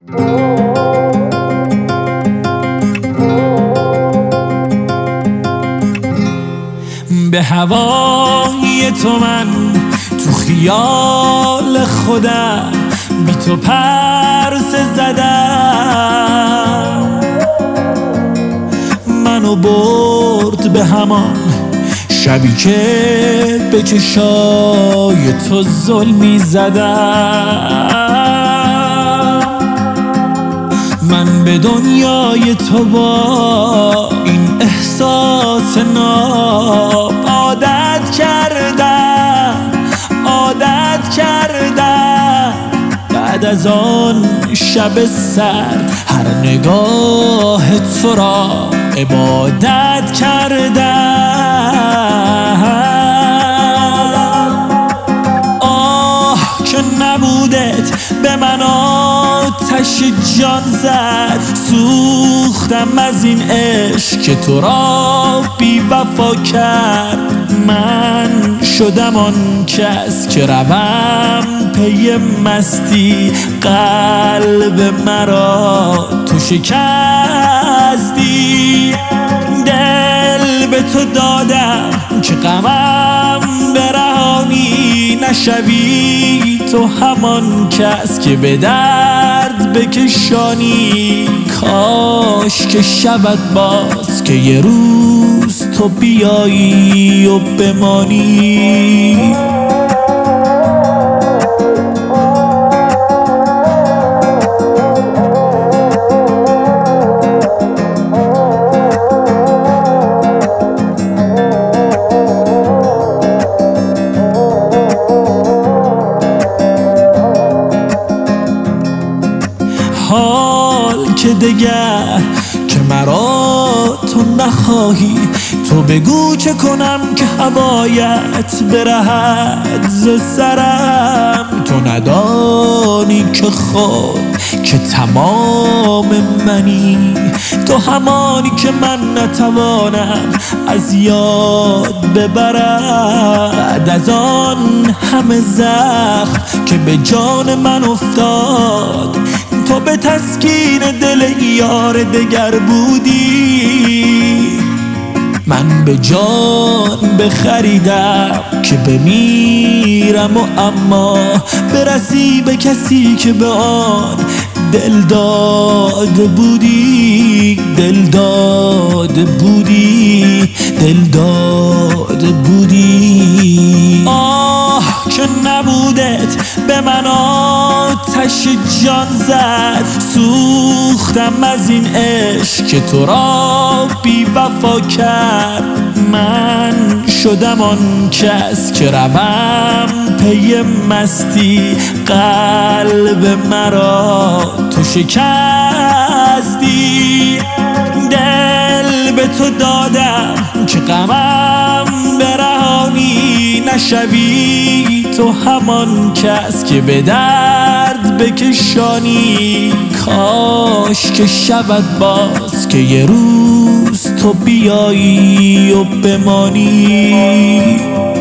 به هوای تو من تو خیال خودم بی تو پرسه زدم، منو برد به همان شبی که به چشای تو ظلمی زدم. من به دنیای تو با این احساس ناب عادت کردم. بعد از آن شب سرد هر نگاه تو را عبادت کردم. آه که نبودت به من آتش جان زد، سوختم از این عشق که تو را بی وفا کرد. من شدم آن کس که روم پی مستی، قلب مرا تو شکستی. دل به تو دادم که غمم برهانی، نشوی تو همان کس که به درد بکشانی. کاش که شود باز که یه روز تو بیایی و بمانی. حال که دگر که مرا تو نخواهی، تو بگو چه کنم که هوایت برهد ز سرم. تو ندانی که خود که تمام منی، تو همانی که من نتوانم از یاد ببرم. بعد از آن همه زخم که به جان من افتاد، تو به تسکین دل یار دگر بودی. من به جان بخریدم که بمیرم و اما برسی به کسی که به آن دل داده بودی. دل داده بودی. آه که نبودت به من آتش جان زد، سوختم از این عشق که تو را بی وفا کرد. من شدم آن کس که روم پی مستی، قلب مرا تو شکستی. دل به تو دادم که غمم برهانی، نشوی تو همان کس که به درد بکشانی. کاش که شود باز که یه روز تو بیایی و بمانی.